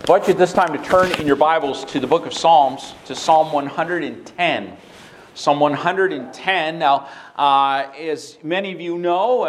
I want you at this time to turn in your Bibles to the book of Psalms, to Psalm 110. Psalm 110. Now, as many of you know,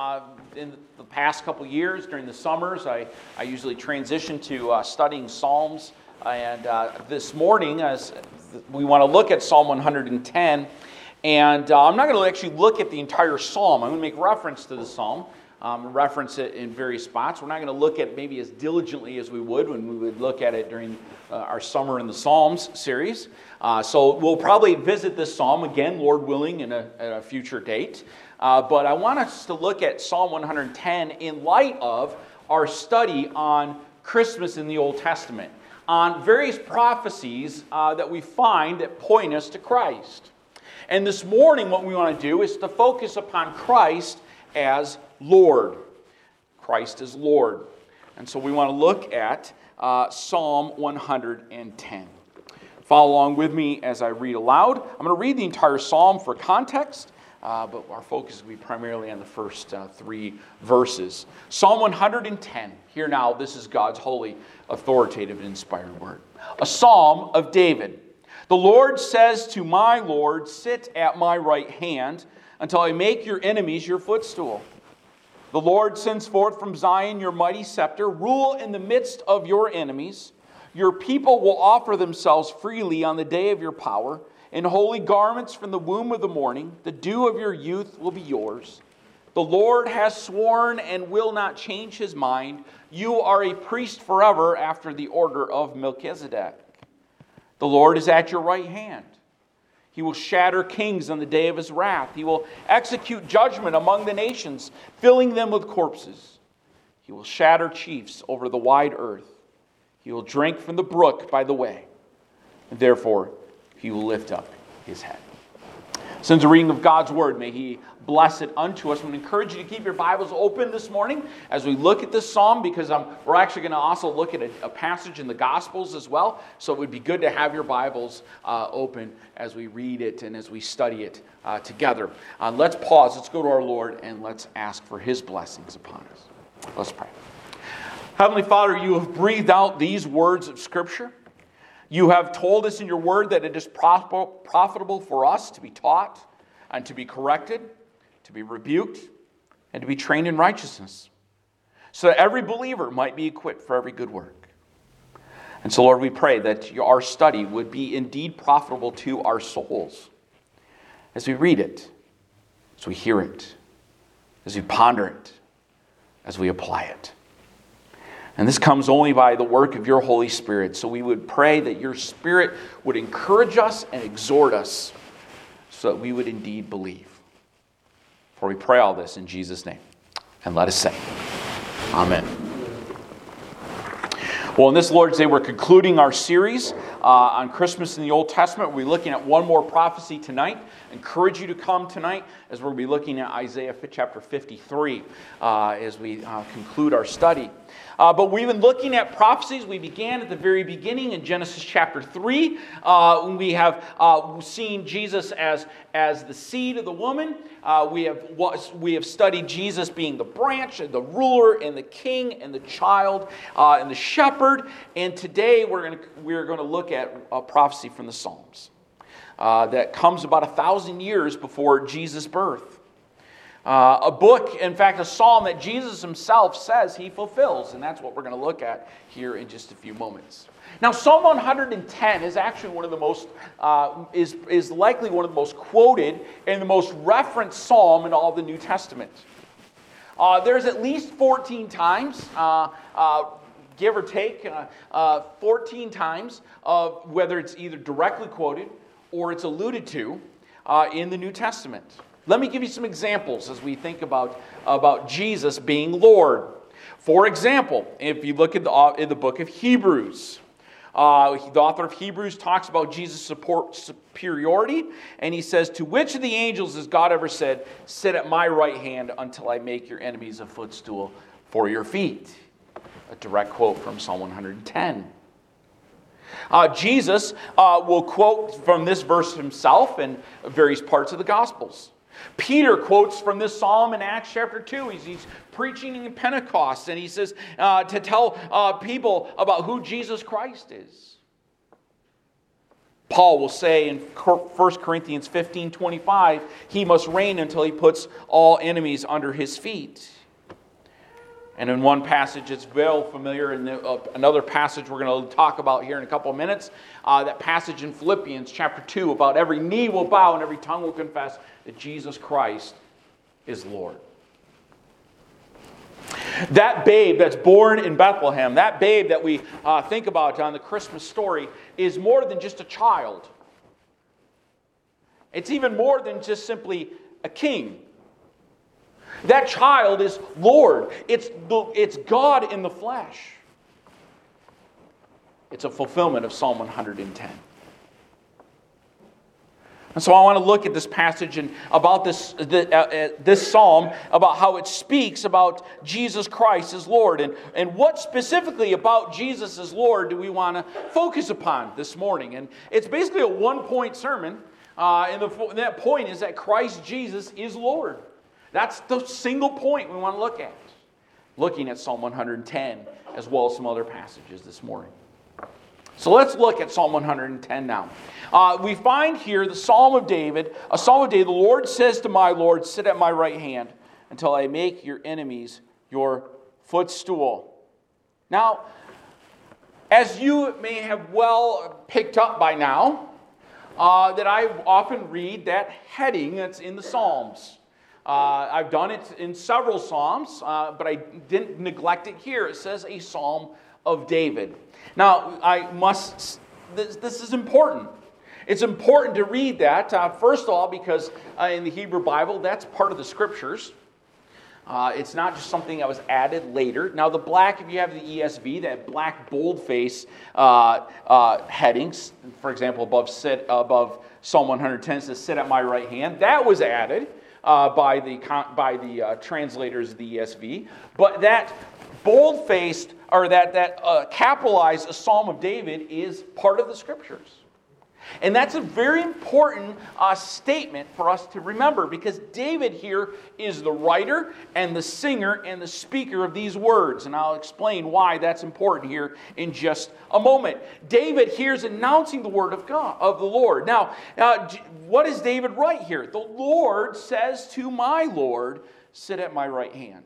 in the past couple years, during the summers, I usually transition to studying Psalms. And this morning, as we want to look at Psalm 110, and I'm not going to actually look at the entire psalm. I'm going to make reference to the psalm. Reference it in various spots. We're not going to look at it maybe as diligently as we would when we would look at it during our Summer in the Psalms series. So we'll probably visit this psalm again, Lord willing, at a future date. But I want us to look at Psalm 110 in light of our study on Christmas in the Old Testament, on various prophecies that we find that point us to Christ. And this morning what we want to do is to focus upon Christ as Lord. Christ is Lord. And so we want to look at Psalm 110. Follow along with me as I read aloud. I'm going to read the entire psalm for context, but our focus will be primarily on the first three verses. Psalm 110. Hear now, this is God's holy, authoritative, and inspired word. A psalm of David. The Lord says to my Lord, sit at my right hand until I make your enemies your footstool. The Lord sends forth from Zion your mighty scepter. Rule in the midst of your enemies. Your people will offer themselves freely on the day of your power. In holy garments from the womb of the morning, the dew of your youth will be yours. The Lord has sworn and will not change his mind. You are a priest forever after the order of Melchizedek. The Lord is at your right hand. He will shatter kings on the day of his wrath. He will execute judgment among the nations, filling them with corpses. He will shatter chiefs over the wide earth. He will drink from the brook by the way. And therefore, he will lift up his head. Since the reading of God's word, may he bless it unto us. I'm going to encourage you to keep your Bibles open this morning as we look at this psalm, because we're actually going to also look at a passage in the Gospels as well. So it would be good to have your Bibles open as we read it and as we study it together. Let's pause. Let's go to our Lord and let's ask for his blessings upon us. Let's pray. Heavenly Father, you have breathed out these words of Scripture. You have told us in your word that it is profitable for us to be taught and to be corrected, to be rebuked, and to be trained in righteousness, so that every believer might be equipped for every good work. And so, Lord, we pray that our study would be indeed profitable to our souls as we read it, as we hear it, as we ponder it, as we apply it. And this comes only by the work of your Holy Spirit. So we would pray that your Spirit would encourage us and exhort us so that we would indeed believe. For we pray all this in Jesus' name. And let us say, Amen. Well, on this Lord's Day, we're concluding our series on Christmas in the Old Testament. We'll be looking at one more prophecy tonight. I encourage you to come tonight as we'll be looking at Isaiah chapter 53 as we conclude our study. But we've been looking at prophecies. We began at the very beginning in Genesis chapter 3. We have seen Jesus as the seed of the woman. We have studied Jesus being the branch and the ruler and the king and the child and the shepherd. And today we're going to look at a prophecy from the Psalms that comes about 1,000 years before Jesus' birth. A book, in fact, a psalm that Jesus himself says he fulfills. And that's what we're going to look at here in just a few moments. Now, Psalm 110 is actually one of the most, is likely one of the most quoted and the most referenced psalm in all the New Testament. There's at least 14 times, give or take, 14 times of whether it's either directly quoted or it's alluded to in the New Testament. Let me give you some examples as we think about Jesus being Lord. For example, if you look at in the book of Hebrews, the author of Hebrews talks about Jesus' superiority, and he says, to which of the angels has God ever said, sit at my right hand until I make your enemies a footstool for your feet? A direct quote from Psalm 110. Jesus will quote from this verse himself in various parts of the Gospels. Peter quotes from this psalm in Acts chapter 2. He's preaching in Pentecost, and he says to tell people about who Jesus Christ is. Paul will say in 1 Corinthians 15:25, he must reign until he puts all enemies under his feet. And in one passage it's well familiar, and another passage we're going to talk about here in a couple of minutes, that passage in Philippians chapter 2 about every knee will bow and every tongue will confess that Jesus Christ is Lord. That babe that's born in Bethlehem, that babe that we think about on the Christmas story, is more than just a child. It's even more than just simply a king. That child is Lord. It's God in the flesh. It's a fulfillment of Psalm 110. And so I want to look at this passage and about this psalm, about how it speaks about Jesus Christ as Lord. And what specifically about Jesus as Lord do we want to focus upon this morning? And it's basically a one-point sermon. And that point is that Christ Jesus is Lord. That's the single point we want to look at. Looking at Psalm 110 as well as some other passages this morning. So let's look at Psalm 110 now. We find here the Psalm of David. A Psalm of David, the Lord says to my Lord, sit at my right hand until I make your enemies your footstool. Now, as you may have well picked up by now, that I often read that heading that's in the Psalms. I've done it in several Psalms, but I didn't neglect it here. It says a Psalm of David. Now, this is important. It's important to read that, first of all, because in the Hebrew Bible, that's part of the Scriptures. It's not just something that was added later. Now, the black, if you have the ESV, that black boldface headings, for example, above Psalm 110 says, sit at my right hand, that was added by the translators of the ESV. But that bold-faced, or that capitalized Psalm of David is part of the Scriptures. And that's a very important statement for us to remember, because David here is the writer and the singer and the speaker of these words. And I'll explain why that's important here in just a moment. David here is announcing the word of God, of the Lord. Now, what does David write here? The Lord says to my Lord, sit at my right hand.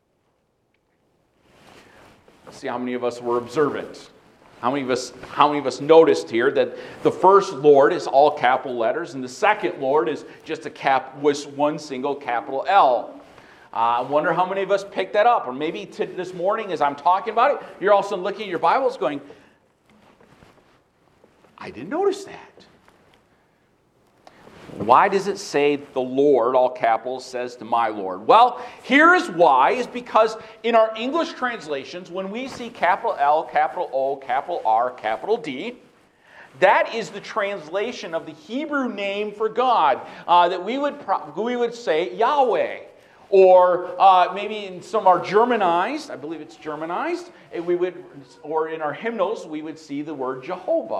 Let's see how many of us were observant. How many of us noticed here that the first Lord is all capital letters, and the second Lord is just one single capital L? I wonder how many of us picked that up. Or maybe this morning as I'm talking about it, you're also looking at your Bibles going, I didn't notice that. Why does it say the Lord, all capitals, says to my Lord? Well, here is why, is because in our English translations, when we see capital L, capital O, capital R, capital D, that is the translation of the Hebrew name for God, that we would say Yahweh. Or maybe in some are Germanized, I believe it's Germanized, or in our hymnals we would see the word Jehovah.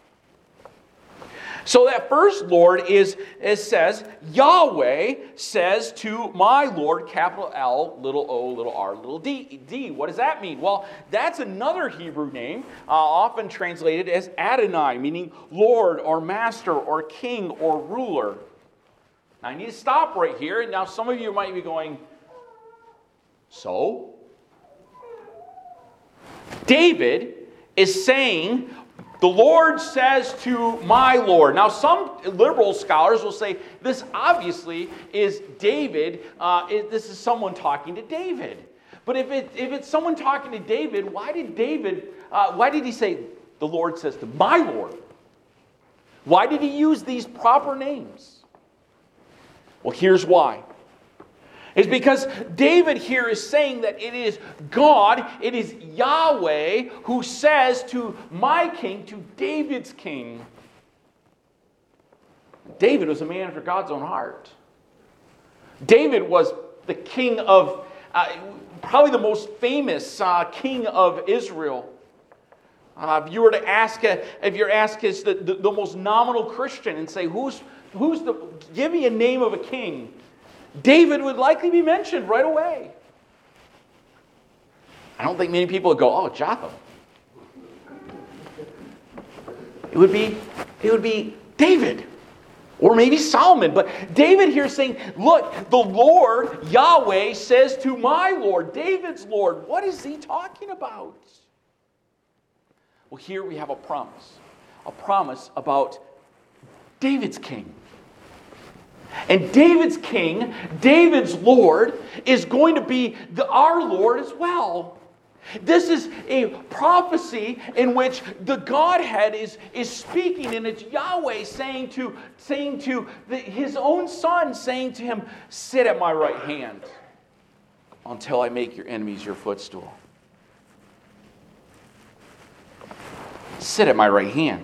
So that first Lord it says, Yahweh says to my Lord, capital L, little o, little r, little d. What does that mean? Well, that's another Hebrew name, often translated as Adonai, meaning Lord or Master or King or Ruler. Now, I need to stop right here. And now some of you might be going, so? David is saying, the Lord says to my Lord. Now, some liberal scholars will say this obviously is David. This is someone talking to David. But if it's someone talking to David, why did he say the Lord says to my Lord? Why did he use these proper names? Well, here's why. It's because David here is saying that it is God, it is Yahweh who says to my king, to David's king. David was a man after God's own heart. David was the king of, probably the most famous king of Israel. If you're asked as the most nominal Christian and say, who's give me a name of a king, David would likely be mentioned right away. I don't think many people would go, oh, Jotham. It would be David. Or maybe Solomon. But David here is saying, look, the Lord, Yahweh, says to my Lord, David's Lord. What is he talking about? Well, here we have a promise. A promise about David's king. And David's king, David's Lord, is going to be our Lord as well. This is a prophecy in which the Godhead is speaking, and it's Yahweh saying to his own son, saying to him, sit at my right hand until I make your enemies your footstool. Sit at my right hand.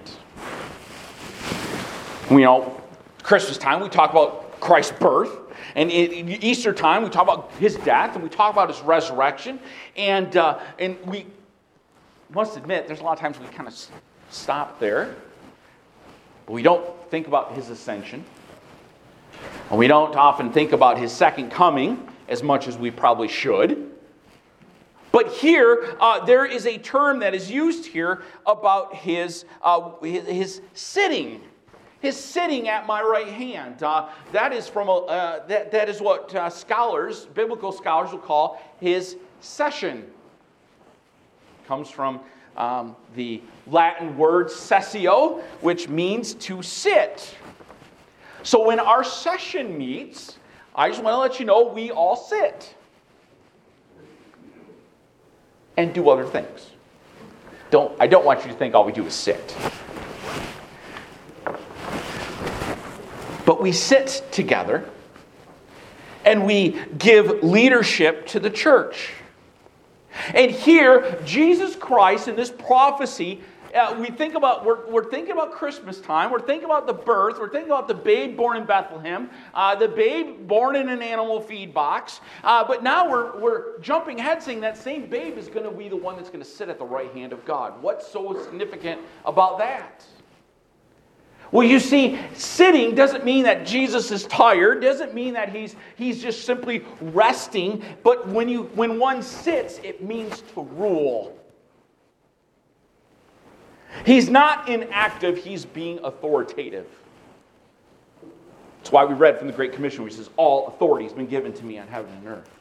Christmas time, we talk about Christ's birth. And Easter time, we talk about his death, and we talk about his resurrection. And we must admit, there's a lot of times we kind of stop there. But we don't think about his ascension. And we don't often think about his second coming as much as we probably should. But here, there is a term that is used here about his sitting. His sitting at my right hand. That is that is what biblical scholars will call his session. It comes from the Latin word sessio, which means to sit. So when our session meets, I just want to let you know we all sit and do other things. I don't want you to think all we do is sit. But we sit together and we give leadership to the church. And here, Jesus Christ in this prophecy, we're thinking about Christmas time, we're thinking about the birth, we're thinking about the babe born in Bethlehem, the babe born in an animal feed box, but now we're jumping ahead saying that same babe is going to be the one that's going to sit at the right hand of God. What's so significant about that? Well, you see, sitting doesn't mean that Jesus is tired, doesn't mean that he's just simply resting, but when one sits, it means to rule. He's not inactive, he's being authoritative. That's why we read from the Great Commission, which says, all authority has been given to me on heaven and earth.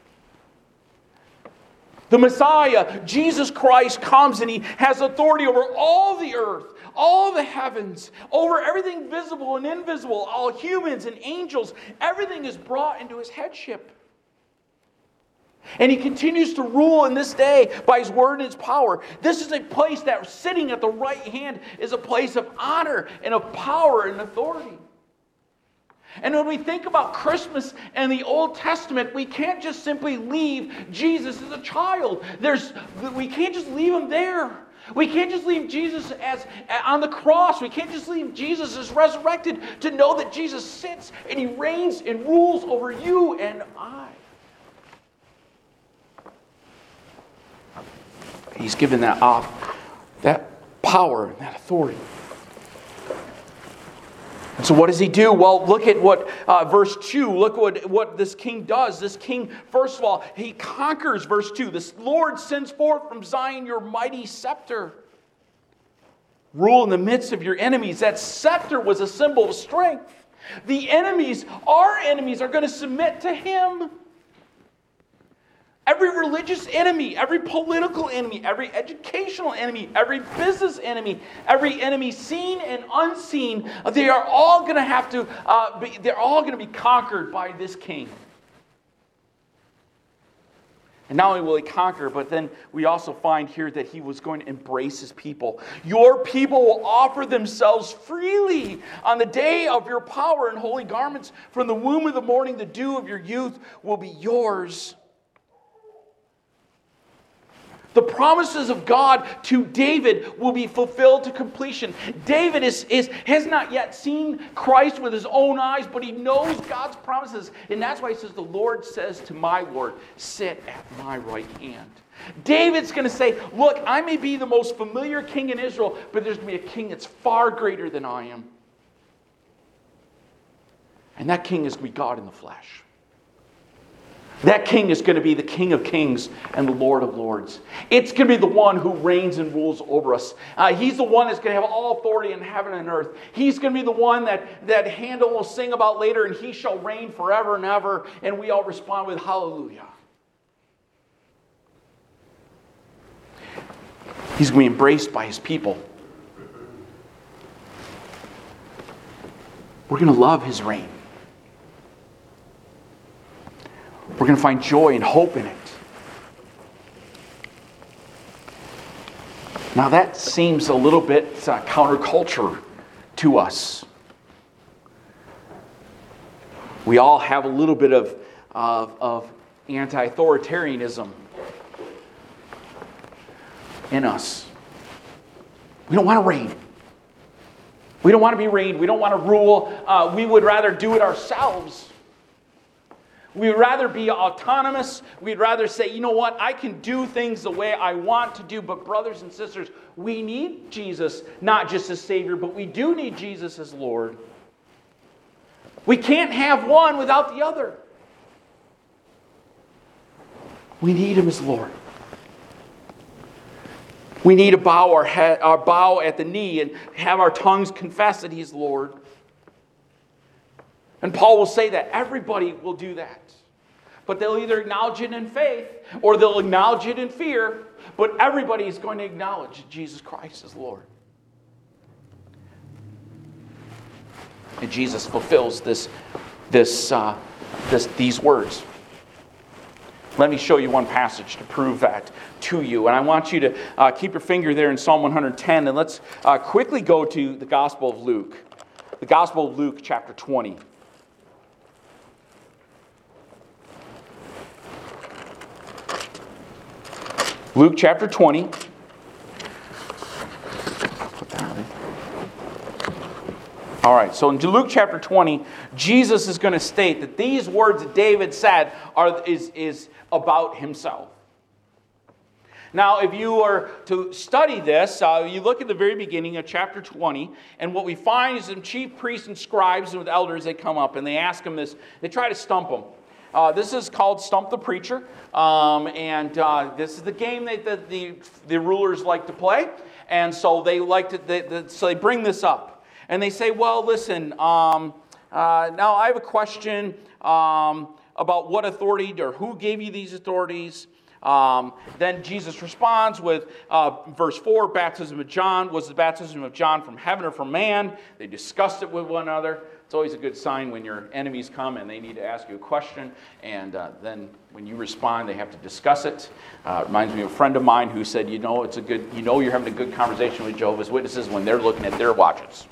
The Messiah, Jesus Christ, comes and he has authority over all the earth, all the heavens, over everything visible and invisible, all humans and angels. Everything is brought into his headship. And he continues to rule in this day by his word and his power. This is a place that sitting at the right hand is a place of honor and of power and authority. And when we think about Christmas and the Old Testament, we can't just simply leave Jesus as a child. We can't just leave him there. We can't just leave Jesus as on the cross. We can't just leave Jesus as resurrected to know that Jesus sits and he reigns and rules over you and I. He's given that power and that authority. And so what does he do? Well, look at what verse 2, look what this king does. This king, first of all, he conquers, verse 2. The Lord sends forth from Zion your mighty scepter. Rule in the midst of your enemies. That scepter was a symbol of strength. The enemies, our enemies, are going to submit to him. Every religious enemy, every political enemy, every educational enemy, every business enemy, every enemy seen and unseen, they are all going to have to, they're all going to be conquered by this king. And not only will he conquer, but then we also find here that he was going to embrace his people. Your people will offer themselves freely on the day of your power in holy garments. From the womb of the morning, the dew of your youth will be yours. The promises of God to David will be fulfilled to completion. David has not yet seen Christ with his own eyes, but he knows God's promises. And that's why he says, the Lord says to my Lord, sit at my right hand. David's going to say, look, I may be the most familiar king in Israel, but there's going to be a king that's far greater than I am. And that king is going to be God in the flesh. That king is going to be the King of Kings and the Lord of Lords. It's going to be the one who reigns and rules over us. He's the one that's going to have all authority in heaven and earth. He's going to be the one that Handel will sing about later, and he shall reign forever and ever. And we all respond with hallelujah. He's going to be embraced by his people. We're going to love his reign. We're going to find joy and hope in it. Now that seems a little bit counterculture to us. We all have a little bit of anti-authoritarianism in us. We don't want to reign. We don't want to be reigned. We don't want to rule. We would rather do it ourselves. We'd rather be autonomous. We'd rather say, you know what, I can do things the way I want to do. But brothers and sisters, we need Jesus, not just as Savior, but we do need Jesus as Lord. We can't have one without the other. We need him as Lord. We need to bow our head, bow at the knee and have our tongues confess that he's Lord. And Paul will say that everybody will do that. But they'll either acknowledge it in faith or they'll acknowledge it in fear. But everybody is going to acknowledge Jesus Christ as Lord. And Jesus fulfills these words. Let me show you one passage to prove that to you. And I want you to keep your finger there in Psalm 110. And let's quickly go to the Gospel of Luke. The Gospel of Luke, chapter 20. Luke chapter 20. Put that on. All right, so in Luke chapter 20, Jesus is going to state that these words that David said is about himself. Now, if you were to study this, you look at the very beginning of chapter 20, and what we find is some chief priests and scribes and with elders, they come up and they ask him this. They try to stump him. This is called Stump the Preacher, and this is the game that the rulers like to play, and so they so they bring this up, and they say, "Well, listen, now I have a question about what authority or who gave you these authorities." Then Jesus responds with verse 4, baptism of John. Was the baptism of John from heaven or from man? They discussed it with one another. It's always a good sign when your enemies come and they need to ask you a question. And then when you respond, they have to discuss it. Reminds me of a friend of mine who said, you're having a good conversation with Jehovah's Witnesses when they're looking at their watches.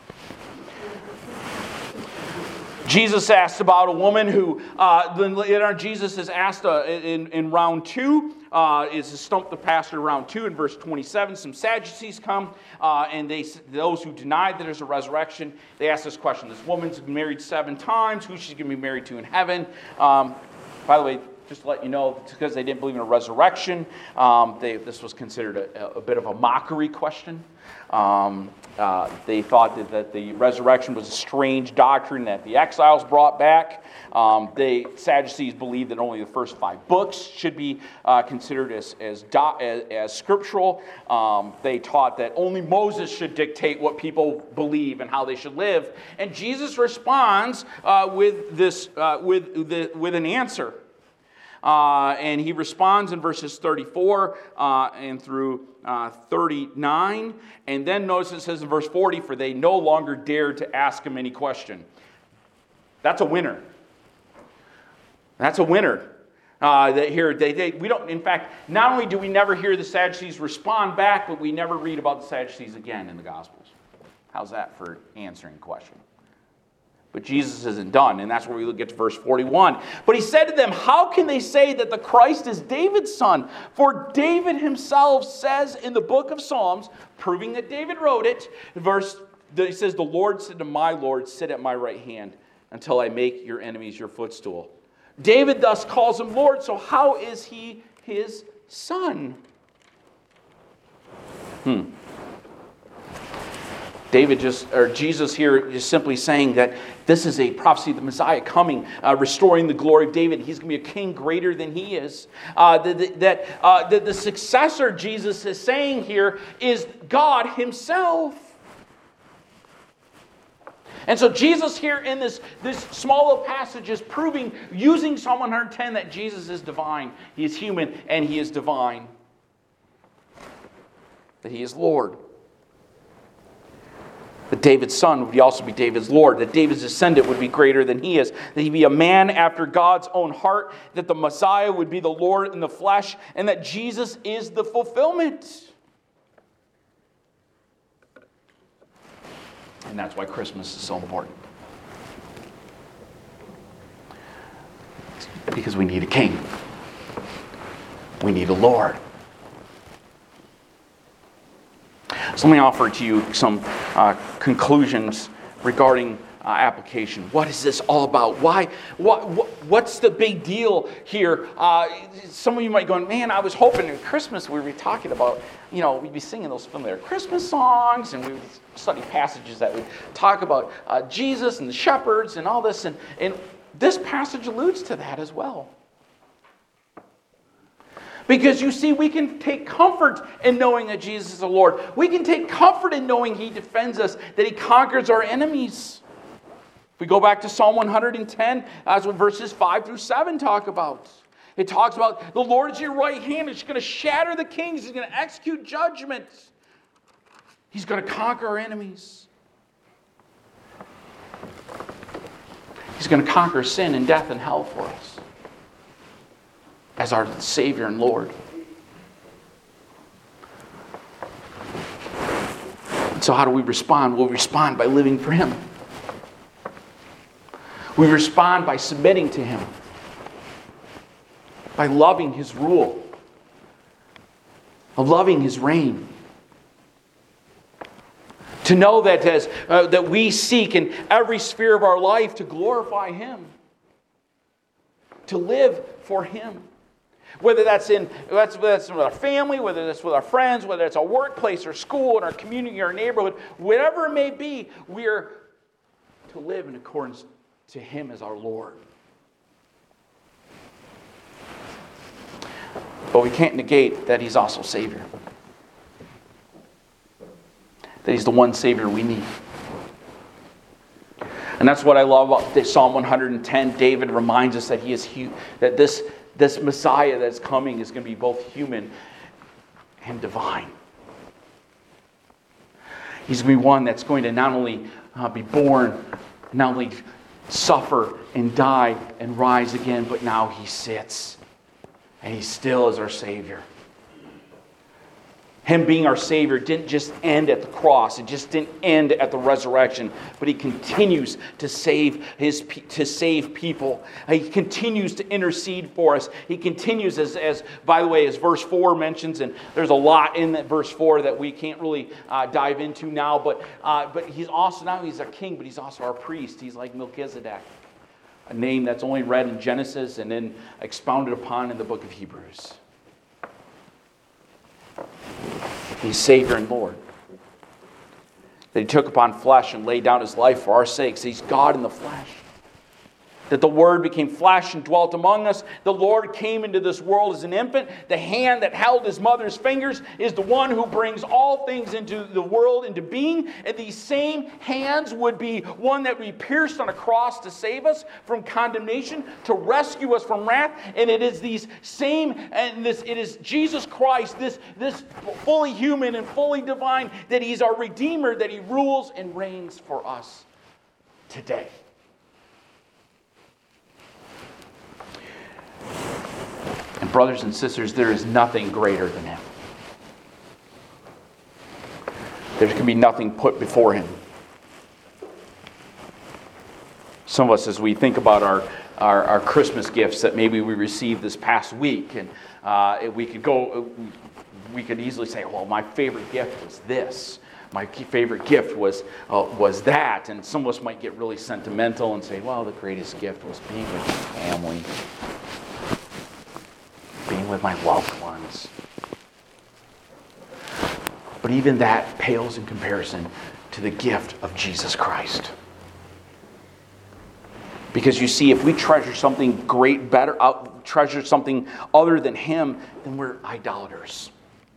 Jesus asked about a woman who, Jesus is asked in round 2, is to stump the pastor round 2 in verse 27. Some Sadducees come, and those who deny that there's a resurrection, they ask this question. This woman's been married 7 times. Who she's going to be married to in heaven? By the way, just to let you know, because they didn't believe in a resurrection, this was considered a bit of a mockery question. They thought that the resurrection was a strange doctrine that the exiles brought back. The Sadducees believed that only the first 5 books should be considered as scriptural. They taught that only Moses should dictate what people believe and how they should live. And Jesus responds with an answer. And he responds in verses 34 and through 39. And then notice it says in verse 40, for they no longer dared to ask him any question. That's a winner. That's a winner. We don't. In fact, not only do we never hear the Sadducees respond back, but we never read about the Sadducees again in the Gospels. How's that for answering a question? But Jesus isn't done, and that's where we get to verse 41. But he said to them, how can they say that the Christ is David's son? For David himself says in the book of Psalms, proving that David wrote it, he says, the Lord said to my Lord, sit at my right hand until I make your enemies your footstool. David thus calls him Lord, so how is he his son? Jesus here is simply saying that this is a prophecy of the Messiah coming, restoring the glory of David. He's going to be a king greater than he is. The successor, Jesus is saying here, is God himself. And so Jesus here in this small little passage is proving, using Psalm 110, that Jesus is divine. He is human and he is divine. That he is Lord. That David's son would also be David's Lord. That David's descendant would be greater than he is. That he'd be a man after God's own heart. That the Messiah would be the Lord in the flesh. And that Jesus is the fulfillment. And that's why Christmas is so important. Because we need a king. We need a Lord. So let me offer to you some conclusions regarding application. What is this all about? Why? What's the big deal here? Some of you might go, man, I was hoping in Christmas we would be talking about, we'd be singing those familiar Christmas songs, and we would study passages that would talk about Jesus and the shepherds and all this. And this passage alludes to that as well. Because you see, we can take comfort in knowing that Jesus is the Lord. We can take comfort in knowing he defends us, that he conquers our enemies. If we go back to Psalm 110, that's what verses 5 through 7 talk about. It talks about the Lord is your right hand. He's going to shatter the kings. He's going to execute judgment. He's going to conquer our enemies. He's going to conquer sin and death and hell for us as our Savior and Lord. So how do we respond? We'll respond by living for him. We respond by submitting to him, by loving his rule, of loving his reign. To know that that we seek in every sphere of our life to glorify him, to live for him. Whether that's with our family, whether that's with our friends, whether it's our workplace or school, in our community, our neighborhood, whatever it may be, we are to live in accordance to him as our Lord. But we can't negate that he's also Savior. That he's the one Savior we need. And that's what I love about Psalm 110. David reminds us that he is that this Messiah that's coming is going to be both human and divine. He's going to be one that's going to not only be born, not only suffer and die and rise again, but now he sits. And he still is our Savior. Him being our Savior didn't just end at the cross. It just didn't end at the resurrection. But he continues to save people. He continues to intercede for us. He continues, as by the way, as verse 4 mentions, and there's a lot in that verse 4 that we can't really dive into now. But he's also, now he's our king, but he's also our priest. He's like Melchizedek, a name that's only read in Genesis and then expounded upon in the book of Hebrews. He's Savior and Lord. That he took upon flesh and laid down his life for our sakes. He's God in the flesh. That the Word became flesh and dwelt among us. The Lord came into this world as an infant. The hand that held his mother's fingers is the one who brings all things into the world into being. And these same hands would be one that would be pierced on a cross to save us from condemnation, to rescue us from wrath. And it is these same, it is Jesus Christ, this fully human and fully divine, that he's our Redeemer, that he rules and reigns for us today. And brothers and sisters, there is nothing greater than him. There can be nothing put before him. Some of us, as we think about our Christmas gifts that maybe we received this past week, and we could easily say, well, my favorite gift was this. My favorite gift was that. And some of us might get really sentimental and say, well, the greatest gift was being with my family, being with my loved ones. But even that pales in comparison to the gift of Jesus Christ. Because you see, if we treasure something great, better, treasure something other than Him, then we're idolaters.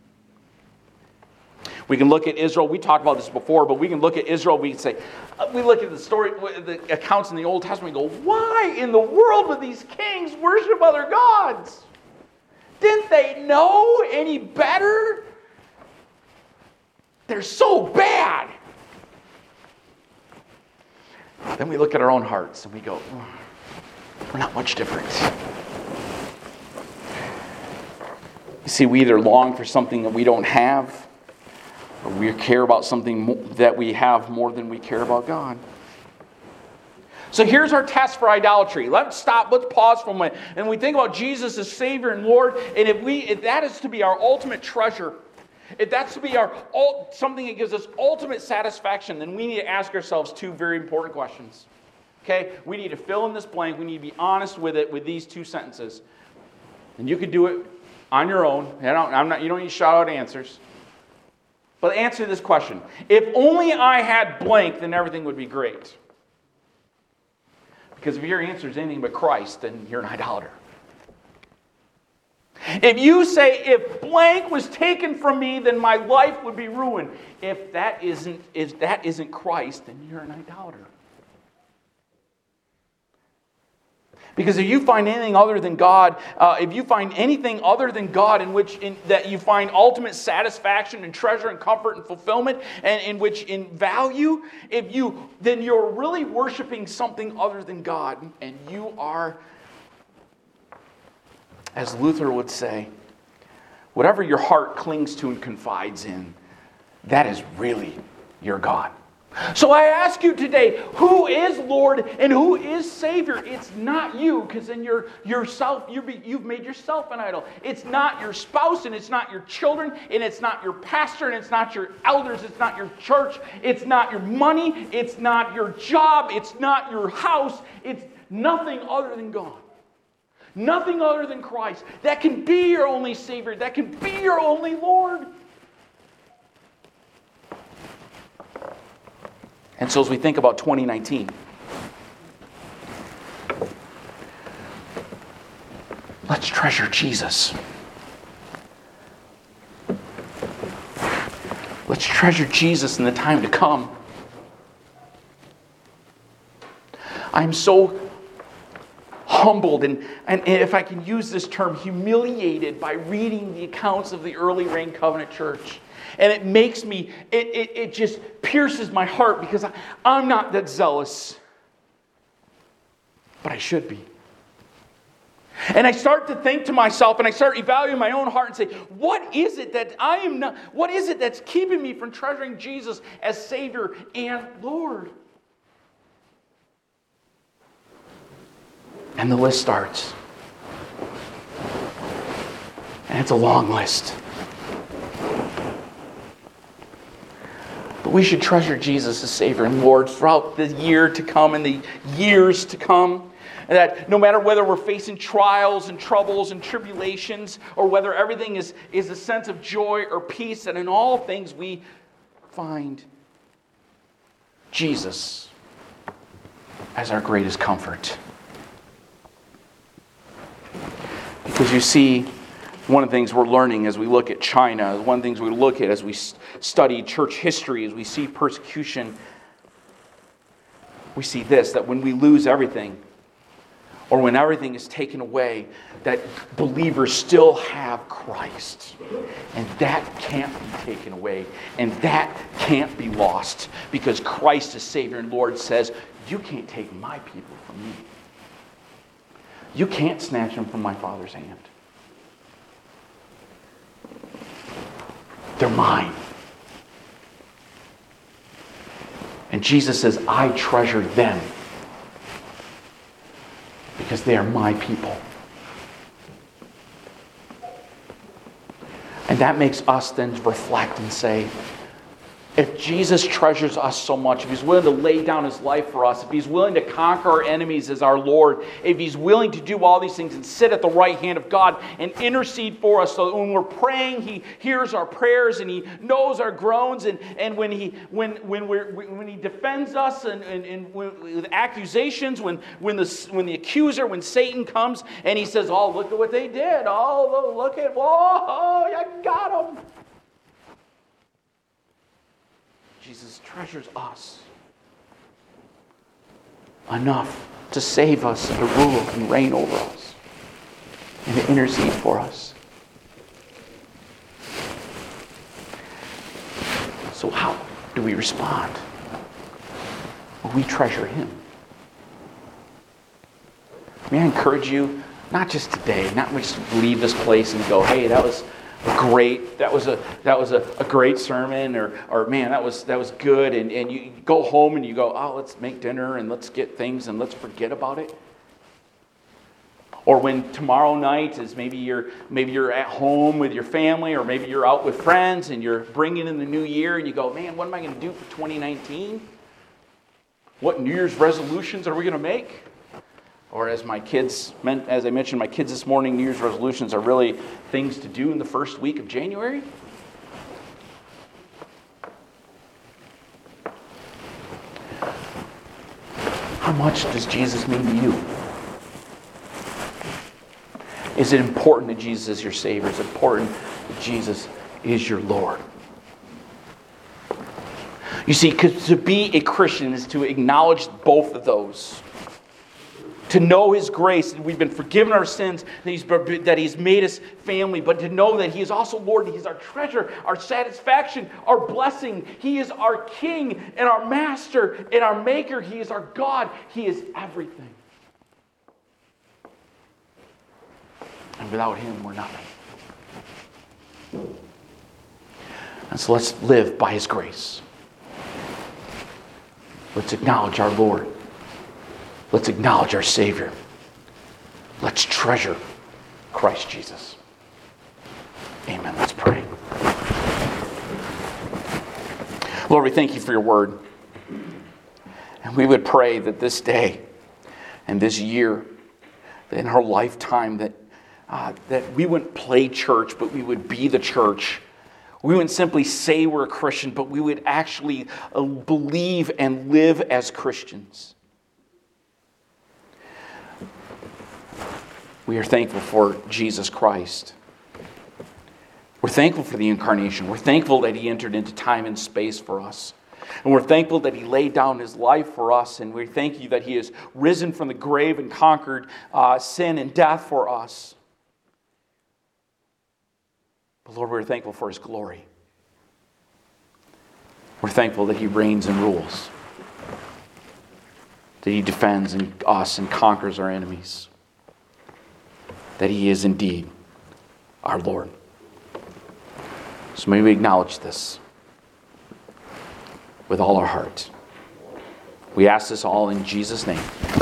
We can look at Israel. We talked about this before, but we can look at Israel. We can say, we look at the story, the accounts in the Old Testament. We go, why in the world would these kings worship other gods? Didn't they know any better? They're so bad. Then we look at our own hearts and we go, we're not much different. You see, we either long for something that we don't have, or we care about something that we have more than we care about God. So here's our test for idolatry. Let's pause for a moment. And we think about Jesus as Savior and Lord. And if that is to be our ultimate treasure, if that's to be something that gives us ultimate satisfaction, then we need to ask ourselves two very important questions. Okay? We need to fill in this blank. We need to be honest with it with these two sentences. And you could do it on your own. You don't need to shout out answers. But answer this question. If only I had blank, then everything would be great. Because if your answer is anything but Christ, then you're an idolater. If you say, if blank was taken from me, then my life would be ruined. If that isn't Christ, then you're an idolater. Because if you find anything other than God, in which that you find ultimate satisfaction and treasure and comfort and fulfillment, and in value, then you're really worshiping something other than God, and you are, as Luther would say, whatever your heart clings to and confides in, that is really your God. So I ask you today, who is Lord and who is Savior? It's not you, because then you've made yourself an idol. It's not your spouse, and it's not your children, and it's not your pastor, and it's not your elders, it's not your church, it's not your money, it's not your job, it's not your house, it's nothing other than God. Nothing other than Christ. That can be your only Savior, that can be your only Lord. And so as we think about 2019, let's treasure Jesus. Let's treasure Jesus in the time to come. I'm so humbled and if I can use this term, humiliated by reading the accounts of the early Rain Covenant Church. And it makes me, it just pierces my heart because I'm not that zealous. But I should be. And I start to think to myself and I start evaluating my own heart and say, what is it that's keeping me from treasuring Jesus as Savior and Lord? And the list starts. And it's a long list. But we should treasure Jesus as Savior and Lord throughout the year to come and the years to come. And that no matter whether we're facing trials and troubles and tribulations, or whether everything is a sense of joy or peace, that in all things we find Jesus as our greatest comfort. Because you see, one of the things we're learning as we look at China, one of the things we look at as we study church history, as we see persecution, we see this, that when we lose everything, or when everything is taken away, that believers still have Christ. And that can't be taken away, and that can't be lost, because Christ as Savior and Lord says, you can't take my people from me. You can't snatch them from my Father's hand. They're mine. And Jesus says, I treasure them because they are my people. And that makes us then reflect and say, If Jesus treasures us so much, if He's willing to lay down His life for us, if He's willing to conquer our enemies as our Lord, if He's willing to do all these things and sit at the right hand of God and intercede for us, so that when we're praying, He hears our prayers and He knows our groans, and when He defends us and with accusations, when the accuser, when Satan comes and he says, "Oh, look at what they did! Oh, look at, whoa, I got them." Jesus treasures us enough to save us and to rule and reign over us and to intercede for us. So how do we respond? Well, we treasure Him. May I encourage you, not just today, not just leave this place and go, "Hey, that was great. That was a great sermon," or "Man, that was good." And you go home and you go, "Oh, let's make dinner and let's get things and let's forget about it." Or when tomorrow night is maybe you're at home with your family, or maybe you're out with friends and you're bringing in the new year and you go, "Man, what am I going to do for 2019? What New Year's resolutions are we going to make?" Or as I mentioned, my kids this morning, New Year's resolutions are really things to do in the first week of January. How much does Jesus mean to you? Is it important that Jesus is your Savior? Is it important that Jesus is your Lord? You see, because to be a Christian is to acknowledge both of those. To know His grace, that we've been forgiven our sins, that He's made us family, but to know that He is also Lord, and He's our treasure, our satisfaction, our blessing. He is our King and our Master and our Maker. He is our God. He is everything. And without Him, we're nothing. And so let's live by His grace. Let's acknowledge our Lord. Let's acknowledge our Savior. Let's treasure Christ Jesus. Amen. Let's pray. Lord, we thank You for Your word. And we would pray that this day and this year, that in our lifetime, that we wouldn't play church, but we would be the church. We wouldn't simply say we're a Christian, but we would actually believe and live as Christians. We are thankful for Jesus Christ. We're thankful for the incarnation. We're thankful that He entered into time and space for us. And we're thankful that He laid down His life for us. And we thank You that He has risen from the grave and conquered sin and death for us. But Lord, we're thankful for His glory. We're thankful that He reigns and rules. That He defends us and conquers our enemies. That He is indeed our Lord. So may we acknowledge this with all our heart. We ask this all in Jesus' name.